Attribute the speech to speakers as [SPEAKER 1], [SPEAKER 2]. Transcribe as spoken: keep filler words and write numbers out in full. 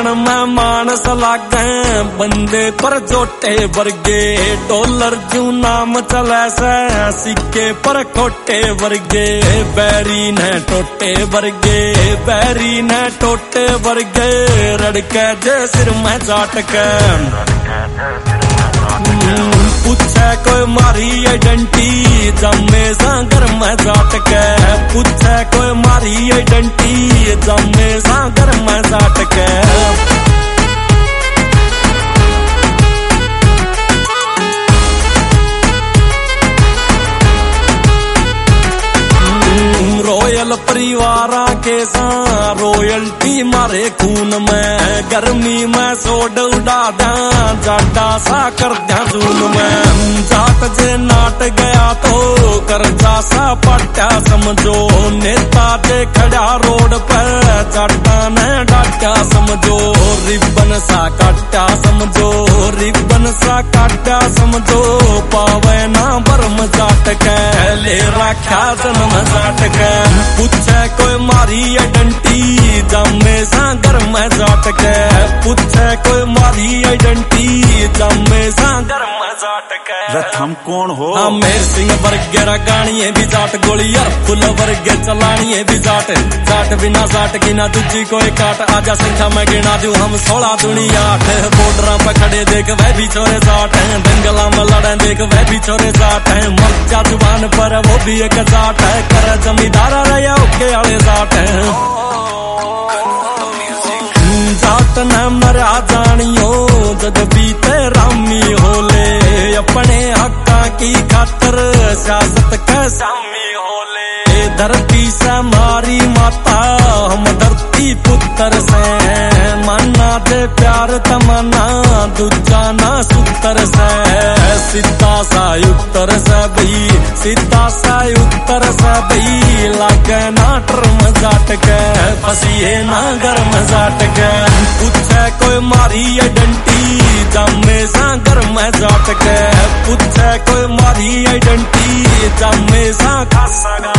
[SPEAKER 1] देखण में मानस लागे बंदे पर जोटे वर्गे डॉलर जू नाम चले से सिक्के पर खोटे वर्गे बैरी ने टोटे वर्गे बैरी ने टोटे वर्गे रड़के जे सिर में जाट के पूछे कोई मारी आइडेंटिटी जमे सागर में जाट के पूछे कोई मारी आइडेंटिटी जमे सागर में जाट के रॉयल परिवारा के साथ रॉयल्टी मारे खून में गर्मी में सोड उड़ा दा जाटा सा कर दिया जून में जाट जे नाट गया तो कर्जा सा पट्टा समझो नेता जे खड़ा रोड पर जाटा ने डाटा समझो रिबन सा काटा समझो रिबन सा काटा समझो पावे ना बर्म जाट के ले रखा जन्म जाट के पूछे कोई मारी आइडेंटिटी जमे सागर में जाट के पूछे कोई मारी आइडेंटिटी जमे सागर में जाट के
[SPEAKER 2] हम कौन हो
[SPEAKER 1] मेर सिंह वर्गे गाणिये भी जाट गोलियां फुल वर्गे चलानिये भी जाट जाट बिना जाट की ना दूजी कोई काट आजा संख्या में गिना दू हम सोलह दुनी आठ बॉर्डर पे खड़े देख वह भी छोरे जाट है दंगला में लड़े देख वह भी छोरे जाट है मर्चा जुबान पर वो भी एक जाट है कर जमींदारा रहे ओके आले जाट है जाट नाम मरा जानियो जद बीते रामी होले अपने हक्का की खातर सियासत के सामी होले धरती से मारी माता हम धरती पुत्र से माना दे प्यार तमन्ना दूजा ना सुतर से सीधा सा उत्तर से भई सीधा सा उत्तर से भई लागे ना टर्म जाट के फसिए ना गर्म जाट के पूछे कोई मारी आइडेंटिटी जमे सागर में जाट के पूछे कोई मारी आइडेंटिटी जमे सा खासा